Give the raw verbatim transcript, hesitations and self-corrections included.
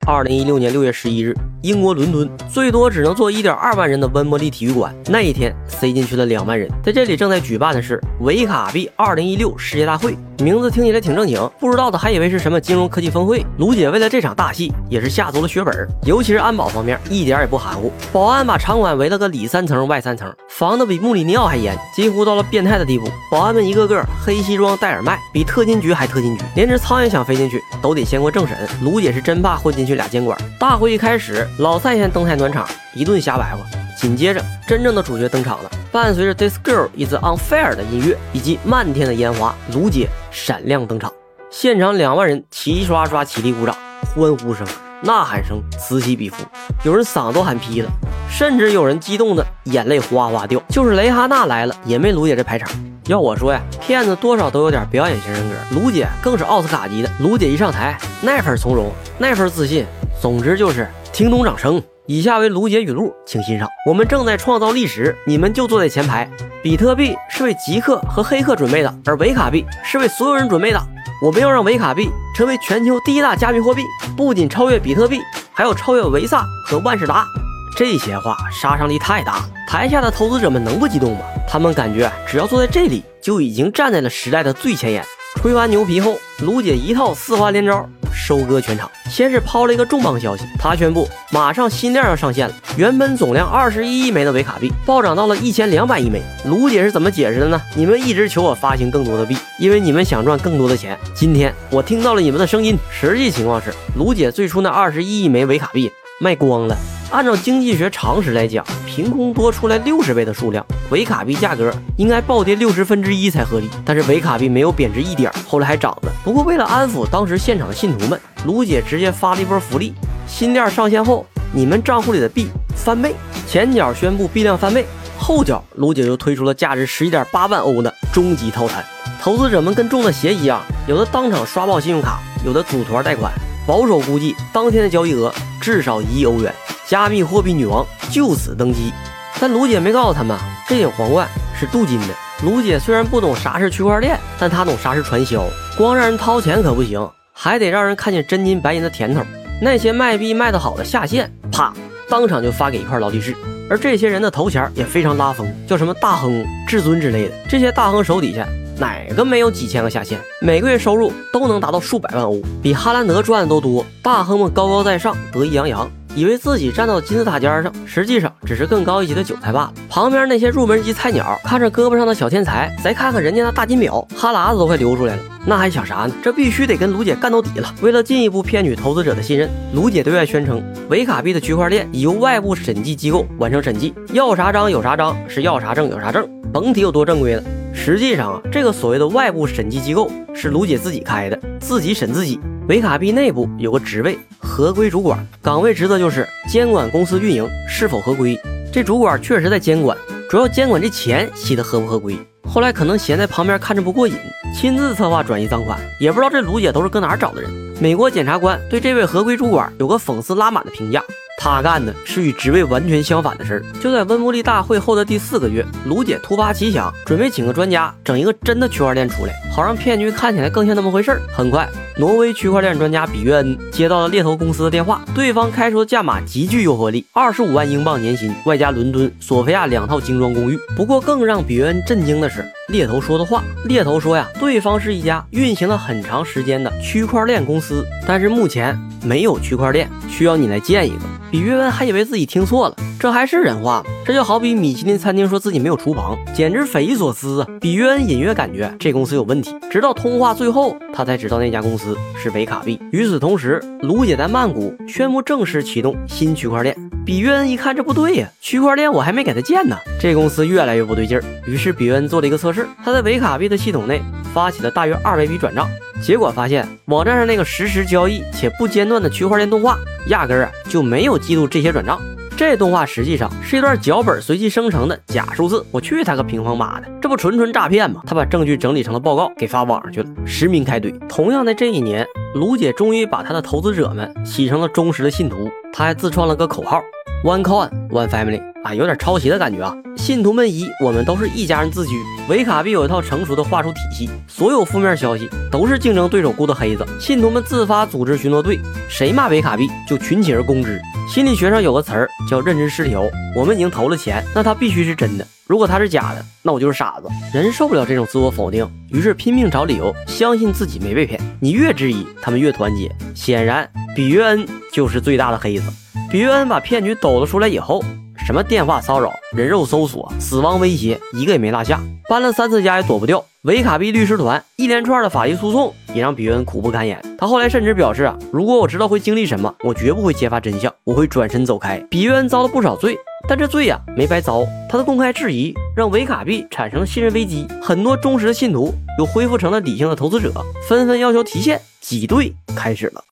二零一六年六月十一日，英国伦敦最多只能坐 一点二万人的温伯利体育馆，那一天塞进去了两万人。在这里正在举办的是维卡币二零一六世界大会，名字听起来挺正经，不知道的还以为是什么金融科技峰会。卢姐为了这场大戏也是下足了血本，尤其是安保方面一点也不含糊，保安把场馆围了个里三层外三层，防得比穆里尼奥还严，几乎到了变态的地步。保安们一个个黑西装戴耳麦，比特勤局还特勤局，连只苍蝇想飞进去都得先过政审。卢姐是真怕混进去俩监管。大会一开始，老赛先登台暖场，一顿瞎白话，紧接着真正的主角登场了，伴随着 This Girl Is Unfair 的音乐以及漫天的烟花，卢姐闪亮登场，现场两万人齐刷刷起立鼓掌，欢呼声、呐喊声此起彼伏，有人嗓子都喊劈了，甚至有人激动的眼泪哗哗掉。就是蕾哈娜来了也没卢姐这排场。要我说呀，骗子多少都有点表演型人格，卢姐更是奥斯卡级的。卢姐一上台，那份从容，那份自信，总之就是听懂掌声。以下为卢姐语录，请欣赏。我们正在创造历史，你们就坐在前排。比特币是为极客和黑客准备的，而维卡币是为所有人准备的。我们要让维卡币成为全球第一大加密货币，不仅超越比特币，还要超越维萨和万事达。这些话杀伤力太大，台下的投资者们能不激动吗？他们感觉只要坐在这里，就已经站在了时代的最前沿。吹完牛皮后，卢姐一套四花连招收割全场。先是抛了一个重磅消息，她宣布马上新链要上线了，原本总量二十一亿枚的维卡币暴涨到了一千两百亿枚。卢姐是怎么解释的呢？你们一直求我发行更多的币，因为你们想赚更多的钱。今天我听到了你们的声音。实际情况是，卢姐最初那二十一亿枚维卡币卖光了。按照经济学常识来讲，凭空多出来六十倍的数量，维卡币价格应该暴跌六十分之一才合理。但是维卡币没有贬值一点，后来还涨了。不过为了安抚当时现场的信徒们，卢姐直接发了一波福利，新链上线后，你们账户里的币翻倍。前脚宣布币量翻倍，后脚卢姐又推出了价值 十一点八万欧的终极套餐。投资者们跟中了邪一样，有的当场刷爆信用卡，有的组团贷款。保守估计当天的交易额至少一亿欧元。加密货币女王就此登基。但卢姐没告诉他们，这顶皇冠是镀金的。卢姐虽然不懂啥是区块链，但她懂啥是传销。光让人掏钱可不行，还得让人看见真金白银的甜头。那些卖币卖得好的下线，啪，当场就发给一块劳力士。而这些人的头衔也非常拉风，叫什么大亨、至尊之类的。这些大亨手底下哪个没有几千个下线，每个月收入都能达到数百万欧，比哈兰德赚的都多。大亨们高高在上，得意洋洋，以为自己站到金字塔尖上，实际上只是更高一级的韭菜罢了。旁边那些入门级菜鸟看着胳膊上的小天才，再看看人家那大金表，哈喇子都快流出来了，那还想啥呢？这必须得跟卢姐干到底了。为了进一步骗取投资者的信任，卢姐对外宣称维卡币的区块链已由外部审计机构完成审计，要啥章有啥章，是要啥证有啥证，甭提有多正规了。实际上啊，这个所谓的外部审计机构是卢姐自己开的，自己审自己。维卡币内部有个职位，合规主管，岗位职责就是监管公司运营是否合规。这主管确实在监管，主要监管这钱吸的合不合规。后来可能闲在旁边看着不过瘾，亲自策划转移赃款，也不知道这卢姐都是搁哪儿找的人。美国检察官对这位合规主管有个讽刺拉满的评价，他干的是与职位完全相反的事儿。就在温布利大会后的第四个月，卢姐突发奇想，准备请个专家整一个真的区块链出来，好让骗局看起来更像那么回事儿。很快，挪威区块链专家比约恩接到了猎头公司的电话，对方开出的价码极具诱惑力，二十五万英镑年薪，外加伦敦、索菲亚两套精装公寓。不过更让比约恩震惊的是猎头说的话。猎头说呀，对方是一家运行了很长时间的区块链公司，但是目前没有区块链，需要你来建一个。比约恩还以为自己听错了，这还是人话吗？这就好比米其林餐厅说自己没有厨房，简直匪夷所思啊！比约恩隐约感觉这公司有问题，直到通话最后，他才知道那家公司是维卡币。与此同时，卢姐在曼谷宣布正式启动新区块链。比约恩一看这不对呀，区块链我还没给他建呢，这公司越来越不对劲儿。于是比约恩做了一个测试，他在维卡币的系统内发起了大约二百笔转账，结果发现网站上那个实时交易且不间断的区块链动画，压根儿啊就没有记录这些转账。这动画实际上是一段脚本随机生成的假数字，我去他个平方妈的，这不纯纯诈骗吗？他把证据整理成了报告给发网上去了，实名开怼。同样的这一年，卢姐终于把她的投资者们洗成了忠实的信徒，她还自创了个口号， One coin, one family 啊，有点抄袭的感觉啊。信徒们以我们都是一家人自居。维卡币有一套成熟的话术体系，所有负面消息都是竞争对手雇的黑子，信徒们自发组织巡逻队，谁骂维卡币就群起而攻之。心理学上有个词儿叫认知失调，我们已经投了钱，那它必须是真的，如果它是假的，那我就是傻子。人受不了这种自我否定，于是拼命找理由，相信自己没被骗。你越质疑，他们越团结。显然比约恩就是最大的黑子。比约恩把骗局抖了出来以后，什么电话骚扰、人肉搜索、死亡威胁，一个也没落下，搬了三次家也躲不掉。维卡币律师团一连串的法律诉讼也让比约恩苦不堪言。他后来甚至表示啊，如果我知道会经历什么，我绝不会揭发真相，我会转身走开。比约恩遭了不少罪，但这罪呀、啊、没白遭。他的公开质疑让维卡币产生了信任危机，很多忠实的信徒又恢复成了理性的投资者，纷纷要求提现，挤兑开始了。